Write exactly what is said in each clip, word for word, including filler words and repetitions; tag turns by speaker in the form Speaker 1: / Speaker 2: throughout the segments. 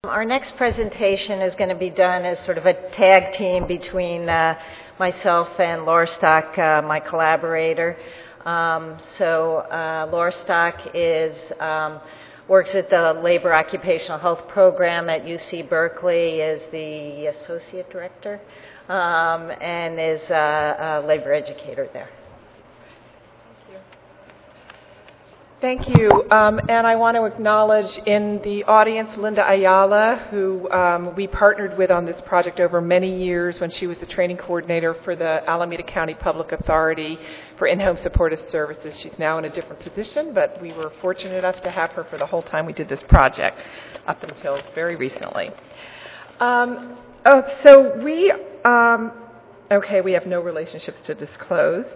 Speaker 1: Our next presentation is going to be done as sort of a tag team between uh, myself and Laura Stock, uh, my collaborator. Um, so uh, Laura Stock is um, works at the Labor Occupational Health Program at U C Berkeley, is the associate director, um, and is a, a labor educator there.
Speaker 2: Thank you, um, and I want to acknowledge in the audience Linda Ayala, who um, we partnered with on this project over many years when she was the training coordinator for the Alameda County Public Authority for In-Home Supportive Services. She's now in a different position, but we were fortunate enough to have her for the whole time we did this project, up until very recently. Um, oh, so we, um, okay, we have no relationships to disclose.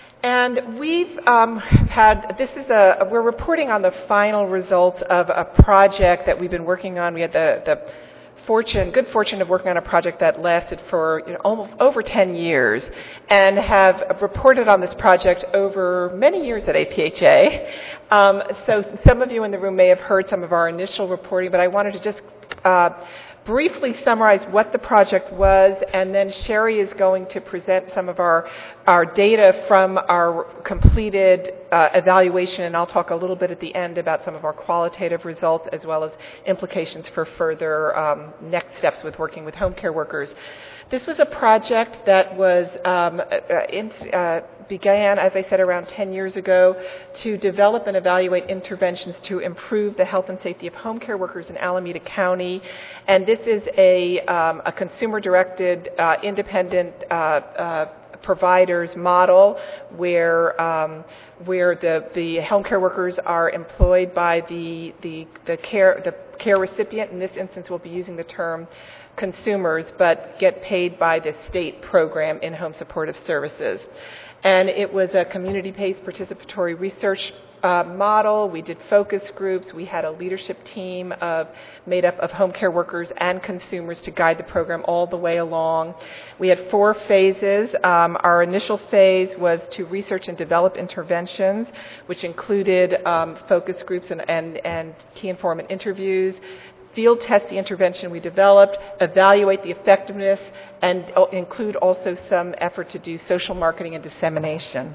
Speaker 2: And we've um, had, this is a, we're reporting on the final results of a project that we've been working on. We had the, the fortune, good fortune of working on a project that lasted for you know, almost over ten years, and have reported on this project over many years at A P H A. Um, so some of you in the room may have heard some of our initial reporting, but I wanted to just uh, briefly summarize what the project was, and then Sherry is going to present some of our, our data from our completed uh, evaluation, and I'll talk a little bit at the end about some of our qualitative results as well as implications for further um, next steps with working with home care workers. This was a project that was um, uh, in, uh, began, as I said, around ten years ago to develop and evaluate interventions to improve the health and safety of home care workers in Alameda County. And this is a, um, a consumer-directed, uh, independent uh, uh, providers model where um, where the, the home care workers are employed by the, the, the, care, the care recipient. In this instance, we'll be using the term consumers, but get paid by the state program in home supportive services. And it was a community-based participatory research uh, model. We did focus groups. We had a leadership team of, made up of home care workers and consumers to guide the program all the way along. We had four phases. Um, our initial phase was to research and develop interventions, which included um, focus groups and, and, and key informant interviews, field test the intervention we developed, evaluate the effectiveness, and include also some effort to do social marketing and dissemination.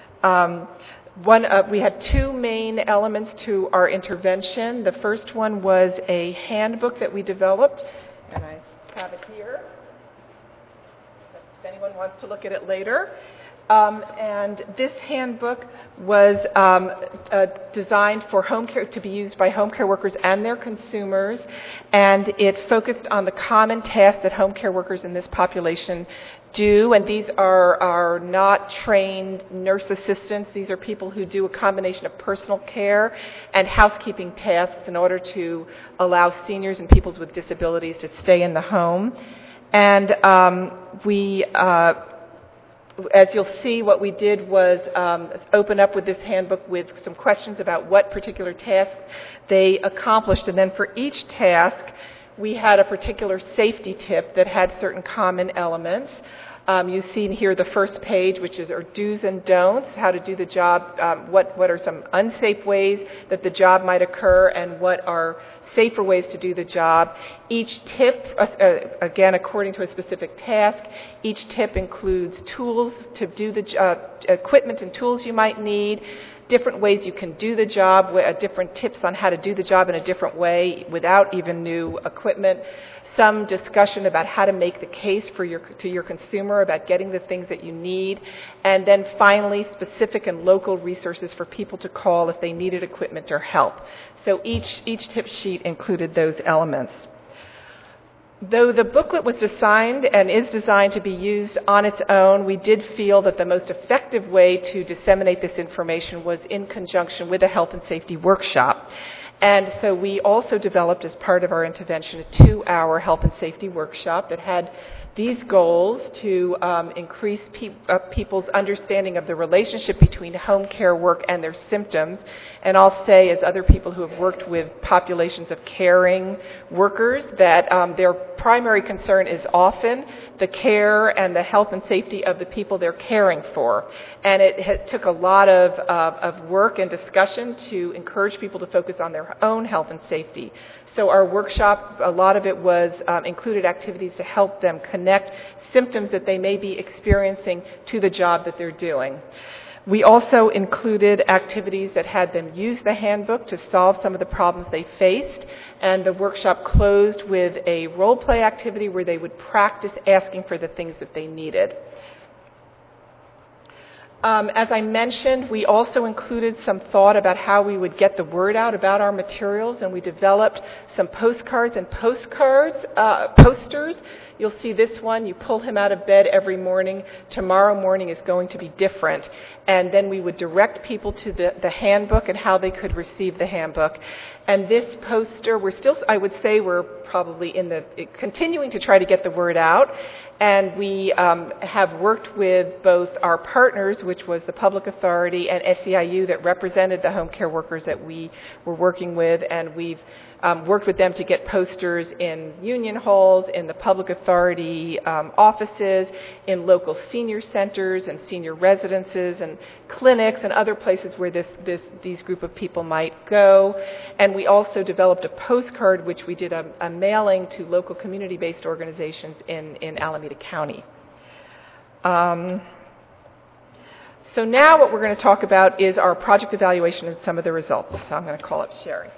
Speaker 2: Um, one, uh, we had two main elements to our intervention. The first one was a handbook that we developed, and I have it here, if anyone wants to look at it later. Um, and this handbook was um, uh, designed for home care to be used by home care workers and their consumers, and it focused on the common tasks that home care workers in this population do. And these are, are not trained nurse assistants. These are people who do a combination of personal care and housekeeping tasks in order to allow seniors and people with disabilities to stay in the home. And um, we uh, As you'll see, what we did was um, open up with this handbook with some questions about what particular tasks they accomplished. And then for each task, we had a particular safety tip that had certain common elements. Um, you see here the first page, which is our do's and don'ts, how to do the job, um, what, what are some unsafe ways that the job might occur, and what are safer ways to do the job. Each tip, uh, uh, again, according to a specific task, each tip includes tools to do the uh, equipment and tools you might need, different ways you can do the job, uh, different tips on how to do the job in a different way without even new equipment. Some discussion about how to make the case for your, to your consumer about getting the things that you need, and then finally specific and local resources for people to call if they needed equipment or help. So each, each tip sheet included those elements. Though the booklet was designed and is designed to be used on its own, we did feel that the most effective way to disseminate this information was in conjunction with a health and safety workshop. And so we also developed, as part of our intervention, a two-hour health and safety workshop that had these goals to um, increase pe- uh, people's understanding of the relationship between home care work and their symptoms. And I'll say, as other people who have worked with populations of caring workers, that um, their primary concern is often the care and the health and safety of the people they're caring for. And it ha- took a lot of, uh, of work and discussion to encourage people to focus on their their own health and safety. So our workshop, a lot of it was um, included activities to help them connect symptoms that they may be experiencing to the job that they're doing. We also included activities that had them use the handbook to solve some of the problems they faced, and the workshop closed with a role-play activity where they would practice asking for the things that they needed. Um, as I mentioned, we also included some thought about how we would get the word out about our materials, and we developed some postcards and postcards, uh, posters. You'll see this one. You pull him out of bed every morning. Tomorrow morning is going to be different. And then we would direct people to the, the handbook and how they could receive the handbook. And this poster, we're still, I would say we're probably in the, continuing to try to get the word out. And we um, have worked with both our partners, which was the Public Authority and S E I U that represented the home care workers that we were working with, and we've um, worked with them to get posters in union halls, in the Public Authority um, offices, in local senior centers and senior residences and clinics and other places where this, this, these group of people might go. And we also developed a postcard, which we did a, a mailing to local community-based organizations in, in Alameda County. Um, so now what we're going to talk about is our project evaluation and some of the results. So I'm going to call up Sherry.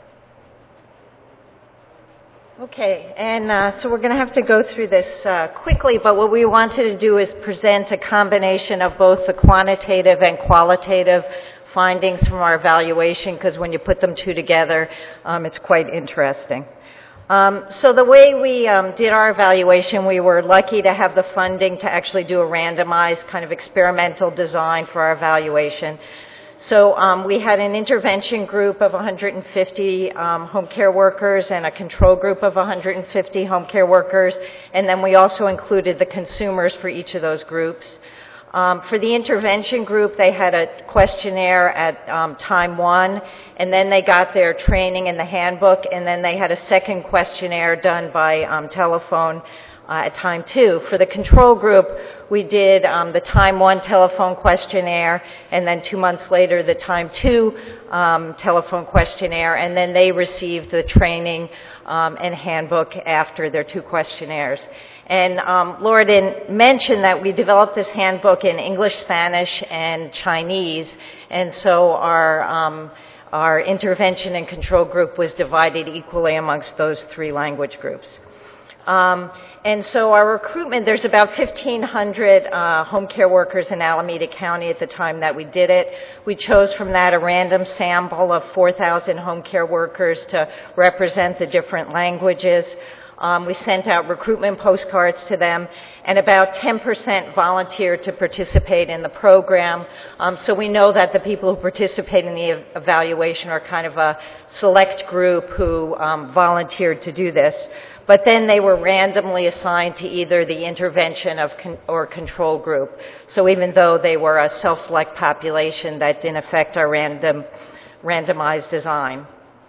Speaker 1: Okay, and uh, so we're going to have to go through this uh, quickly, but what we wanted to do is present a combination of both the quantitative and qualitative findings from our evaluation, because when you put them two together, um, it's quite interesting. Um, so the way we um, did our evaluation, we were lucky to have the funding to actually do a randomized kind of experimental design for our evaluation. So um, we had an intervention group of one hundred fifty um, home care workers and a control group of one hundred fifty home care workers, and then we also included the consumers for each of those groups. Um, for the intervention group, they had a questionnaire at um, time one, and then they got their training in the handbook, and then they had a second questionnaire done by um, telephone uh, at time two. For the control group, we did um, the time one telephone questionnaire, and then two months later the time two um, telephone questionnaire, and then they received the training um, and handbook after their two questionnaires. And um, Laura didn't mention that we developed this handbook in English, Spanish, and Chinese, and so our um, our intervention and control group was divided equally amongst those three language groups. Um, and so our recruitment, there's about fifteen hundred uh, home care workers in Alameda County at the time that we did it. We chose from that a random sample of four thousand home care workers to represent the different languages. Um, we sent out recruitment postcards to them, and about ten percent volunteered to participate in the program. Um, so we know that the people who participate in the evaluation are kind of a select group who um, volunteered to do this. But then they were randomly assigned to either the intervention of con- or control group. So even though they were a self-select population, that didn't affect our random, randomized design.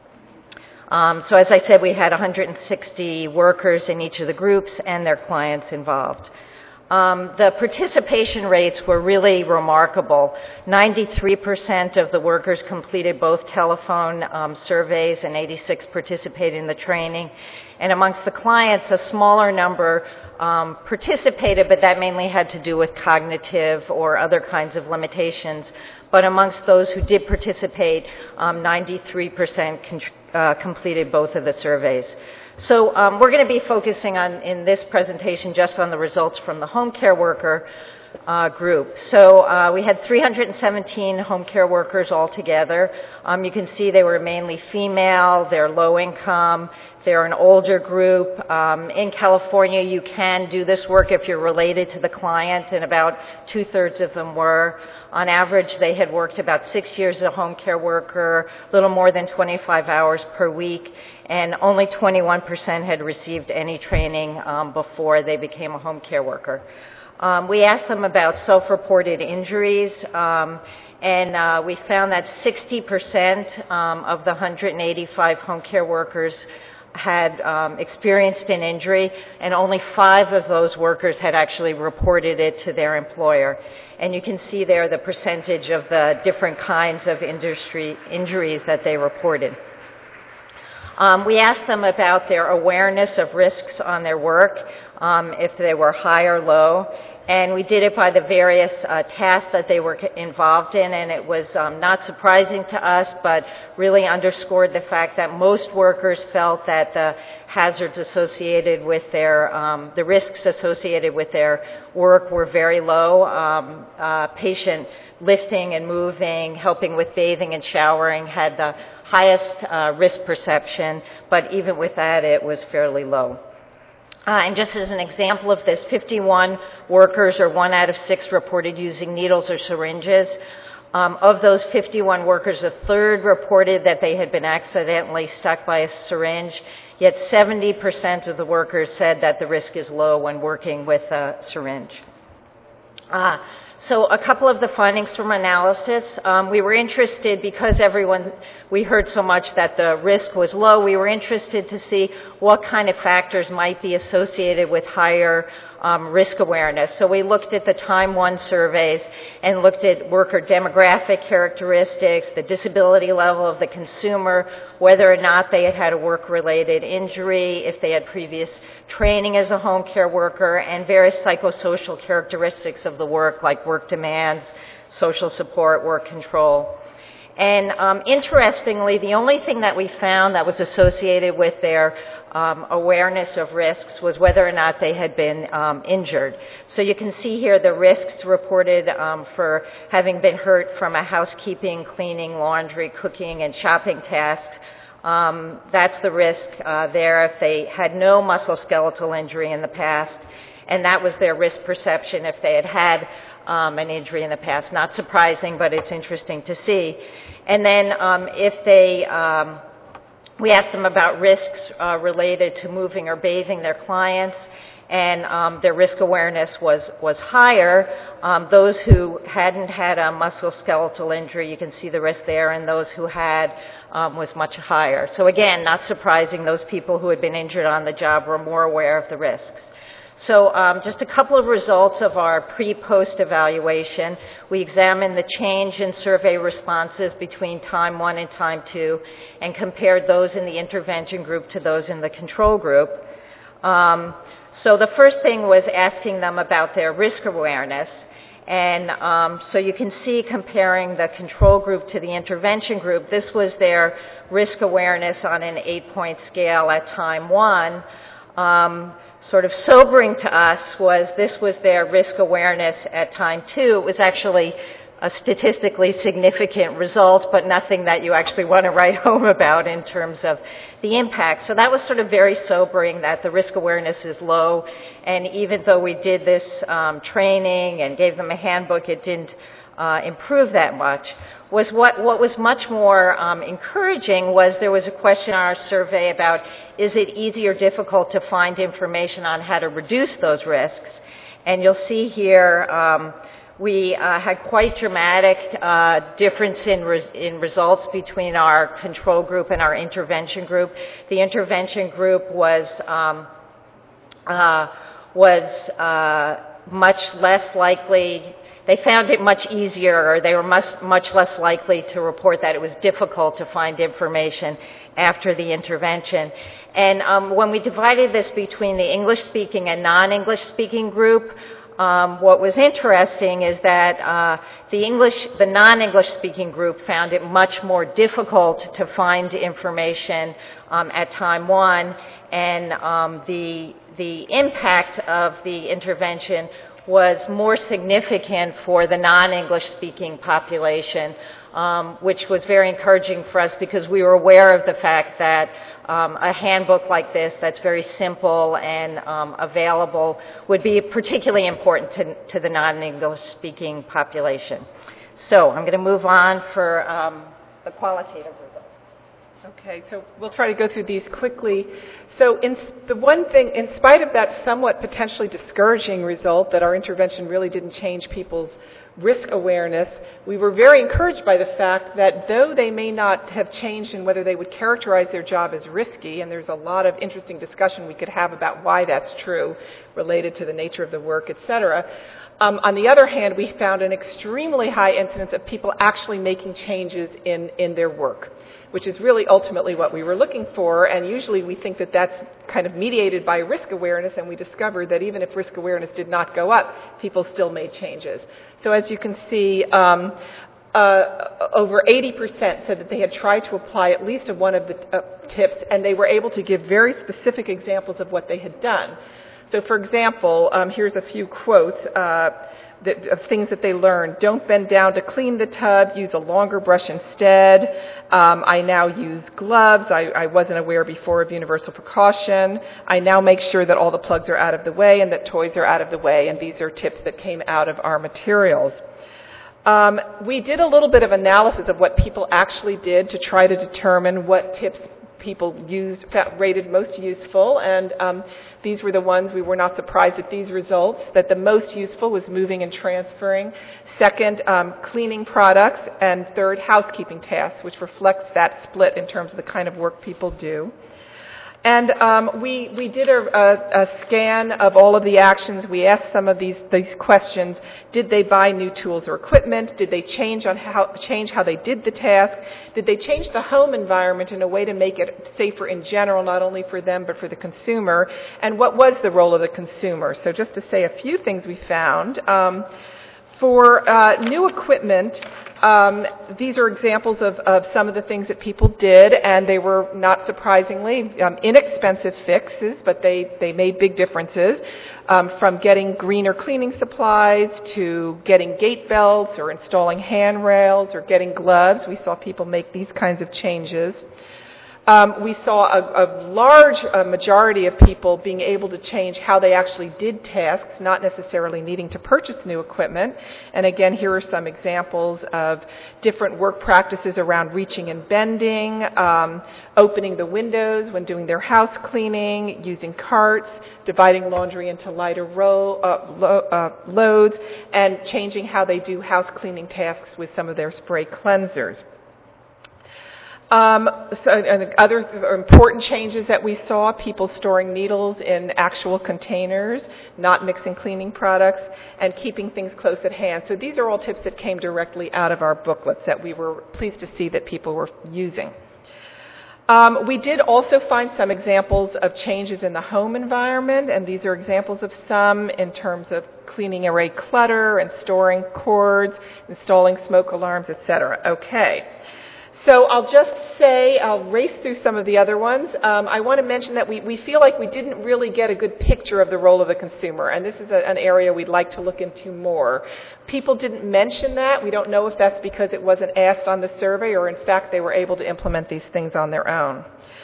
Speaker 1: Um, so as I said, we had one hundred sixty workers in each of the groups and their clients involved. Um, the participation rates were really remarkable. ninety-three percent of the workers completed both telephone um, surveys, and eighty-six participated in the training. And amongst the clients, a smaller number um, participated, but that mainly had to do with cognitive or other kinds of limitations. But amongst those who did participate, um, ninety-three percent con- uh, completed both of the surveys. So um, we're going to be focusing on, in this presentation, just on the results from the home care worker uh, group. So uh, we had three hundred seventeen home care workers altogether. Um, you can see they were mainly female, they're low income, they're an older group. Um, in California, you can do this work if you're related to the client, and about two-thirds of them were. On average, they had worked about six years as a home care worker, a little more than twenty-five hours per week, and only twenty-one percent had received any training um, before they became a home care worker. Um, we asked them about self-reported injuries, um, and uh, we found that sixty percent um, of the one hundred eighty-five home care workers had um, experienced an injury, and only five of those workers had actually reported it to their employer. And you can see there the percentage of the different kinds of industry injuries that they reported. Um, we asked them about their awareness of risks on their work, um, if they were high or low. And we did it by the various uh, tasks that they were involved in, and it was um, not surprising to us, but really underscored the fact that most workers felt that the hazards associated with their, um, the risks associated with their work were very low. Um, uh, patient lifting and moving, helping with bathing and showering had the highest uh, risk perception, but even with that, it was fairly low. Uh, and just as an example of this, fifty-one workers, or one out of six, reported using needles or syringes. Um, of those fifty-one workers, a third reported that they had been accidentally stuck by a syringe, yet seventy percent of the workers said that the risk is low when working with a syringe. Uh, so a couple of the findings from analysis, um, we were interested, because everyone, we heard so much that the risk was low, we were interested to see what kind of factors might be associated with higher um, risk awareness. So we looked at the Time One surveys and looked at worker demographic characteristics, the disability level of the consumer, whether or not they had had a work-related injury, if they had previous training as a home care worker, and various psychosocial characteristics of the work, like work demands, social support, work control. And um, interestingly, the only thing that we found that was associated with their um, awareness of risks was whether or not they had been um, injured. So you can see here the risks reported um, for having been hurt from a housekeeping, cleaning, laundry, cooking, and shopping task. Um, that's the risk uh, there if they had no musculoskeletal injury in the past, and that was their risk perception if they had had um, an injury in the past. Not surprising, but it's interesting to see. And then um, if they, um, we asked them about risks uh, related to moving or bathing their clients, and um, their risk awareness was, was higher. Um, those who hadn't had a musculoskeletal injury, you can see the risk there, and those who had um, was much higher. So again, not surprising, those people who had been injured on the job were more aware of the risks. So um, just a couple of results of our pre-post evaluation. We examined the change in survey responses between Time One and Time Two and compared those in the intervention group to those in the control group. Um, so the first thing was asking them about their risk awareness. And um, so you can see, comparing the control group to the intervention group, this was their risk awareness on an eight-point scale at Time One. Um, sort of sobering to us was this was their risk awareness at Time Two. It was actually a statistically significant result, but nothing that you actually want to write home about in terms of the impact. So that was sort of very sobering, that the risk awareness is low, and even though we did this um, training and gave them a handbook, it didn't uh, improve that much. Was what, what was much more um, encouraging was there was a question on our survey about, is it easy or difficult to find information on how to reduce those risks? And you'll see here, um, we uh, had quite dramatic uh, difference in, res- in results between our control group and our intervention group. The intervention group was um, uh, was uh, much less likely. They found it much easier, or they were much, much less likely to report that it was difficult to find information after the intervention. And um, when we divided this between the English-speaking and non-English-speaking group, Um, what was interesting is that uh, the English, the non-English speaking group found it much more difficult to find information um, at Time One, and um, the the impact of the intervention was more significant for the non-English speaking population, um, which was very encouraging for us because we were aware of the fact that um, a handbook like this that's very simple and um, available would be particularly important to, to the non-English speaking population. So I'm going to move on for um, the qualitative results.
Speaker 2: Okay, so we'll try to go through these quickly. So in, the one thing, in spite of that somewhat potentially discouraging result that our intervention really didn't change people's risk awareness, we were very encouraged by the fact that though they may not have changed in whether they would characterize their job as risky, and there's a lot of interesting discussion we could have about why that's true related to the nature of the work, et cetera, um, on the other hand, we found an extremely high incidence of people actually making changes in, in their work, which is really ultimately what we were looking for. And usually we think that that's kind of mediated by risk awareness, and we discovered that even if risk awareness did not go up, people still made changes. So as you can see, um, uh, over eighty percent said that they had tried to apply at least one of the uh, tips, and they were able to give very specific examples of what they had done. So for example, um, here's a few quotes. Uh, That, of things that they learned. Don't bend down to clean the tub. Use a longer brush instead. Um, I now use gloves. I, I wasn't aware before of universal precaution. I now make sure that all the plugs are out of the way and that toys are out of the way. And these are tips that came out of our materials. Um, we did a little bit of analysis of what people actually did to try to determine what tips people used, rated most useful, and um, these were the ones. We were not surprised at these results, that the most useful was moving and transferring. Second, um, cleaning products, and third, housekeeping tasks, which reflects that split in terms of the kind of work people do. And um, we, we did a, a, a scan of all of the actions. We asked some of these, these questions. Did they buy new tools or equipment? Did they change, on how, change how they did the task? Did they change the home environment in a way to make it safer in general, not only for them but for the consumer? And what was the role of the consumer? So just to say a few things we found. Um, for uh, new equipment, Um, these are examples of, of some of the things that people did, and they were, not surprisingly, um, inexpensive fixes, but they, they made big differences, um, from getting greener cleaning supplies to getting gate belts or installing handrails or getting gloves. We saw people make these kinds of changes. Um, we saw a, a large uh, majority of people being able to change how they actually did tasks, not necessarily needing to purchase new equipment. And again, here are some examples of different work practices around reaching and bending, um, opening the windows when doing their house cleaning, using carts, dividing laundry into lighter ro- uh, lo- uh, loads, and changing how they do house cleaning tasks with some of their spray cleansers. Um, so, and other important changes that we saw, people storing needles in actual containers, not mixing cleaning products, and keeping things close at hand. So these are all tips that came directly out of our booklets that we were pleased to see that people were using. Um, we did also find some examples of changes in the home environment, and these are examples of some in terms of cleaning away clutter and storing cords, installing smoke alarms, et cetera. Okay. So I'll just say, I'll race through some of the other ones. Um, I want to mention that we, we feel like we didn't really get a good picture of the role of the consumer, and this is a, an area we'd like to look into more. People didn't mention that. We don't know if that's because it wasn't asked on the survey or in fact they were able to implement these things on their own.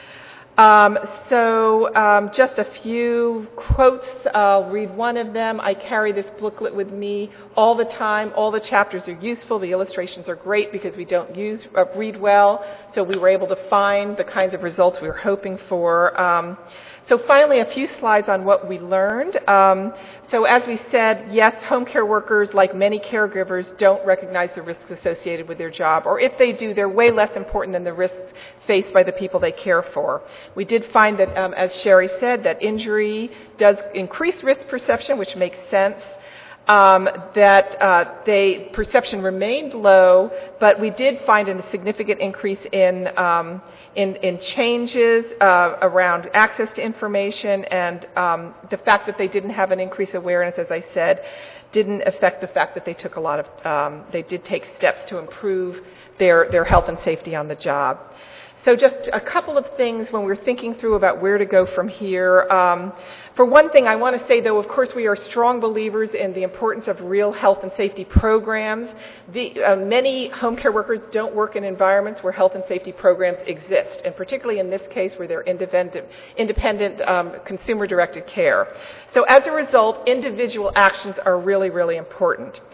Speaker 2: Um, so um, just a few quotes. I'll read one of them. I carry this booklet with me all the time. All the chapters are useful. The illustrations are great because we don't use uh, read well, so we were able to find the kinds of results we were hoping for. Um, so finally, a few slides on what we learned. Um, so as we said, yes, home care workers, like many caregivers, don't recognize the risks associated with their job, or if they do, they're way less important than the risks faced by the people they care for. We did find that, um, as Sherry said, that injury does increase risk perception, which makes sense. Um, that uh, they perception remained low, but we did find a significant increase in um, in, in changes uh, around access to information, and um, the fact that they didn't have an increased awareness, as I said, didn't affect the fact that they took a lot of um, they did take steps to improve their their health and safety on the job. So just a couple of things when we're thinking through about where to go from here. Um, for one thing, I want to say, though, of course, we are strong believers in the importance of real health and safety programs. The, uh, many home care workers don't work in environments where health and safety programs exist, and particularly in this case where they're independent, independent um, consumer-directed care. So as a result, individual actions are really, really important.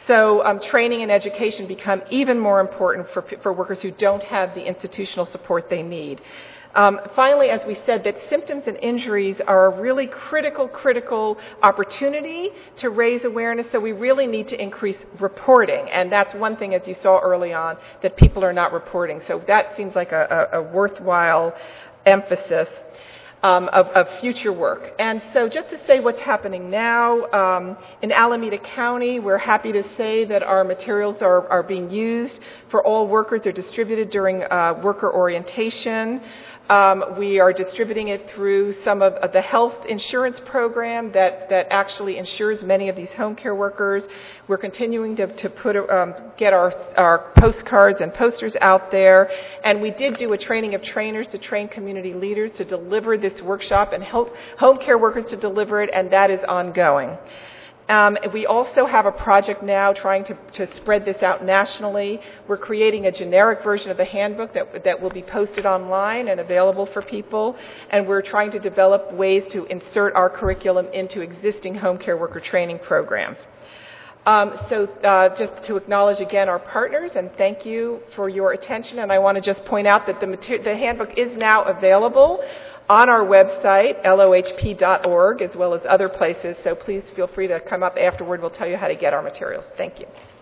Speaker 2: So um, training and education become even more important for, for workers who don't have the institutional support they need. Um, finally, as we said, that symptoms and injuries are a really critical, critical opportunity to raise awareness, so we really need to increase reporting. And that's one thing, as you saw early on, that people are not reporting. So that seems like a, a, a worthwhile emphasis um, of, of future work. And so just to say what's happening now, um, in Alameda County, we're happy to say that our materials are, are being used for all workers. They're distributed during uh, worker orientation. Um, we are distributing it through some of, of the health insurance program that, that actually insures many of these home care workers. We're continuing to, to put, um, get our, our postcards and posters out there. And we did do a training of trainers to train community leaders to deliver this workshop and help home care workers to deliver it, and that is ongoing. Um, we also have a project now trying to, to spread this out nationally. We're creating a generic version of the handbook that, that will be posted online and available for people, and we're trying to develop ways to insert our curriculum into existing home care worker training programs. Um, so uh, just to acknowledge again our partners and thank you for your attention, and I want to just point out that the, mater- the handbook is now available on our website, L O H P dot org, as well as other places, so please feel free to come up afterward. We'll tell you how to get our materials. Thank you.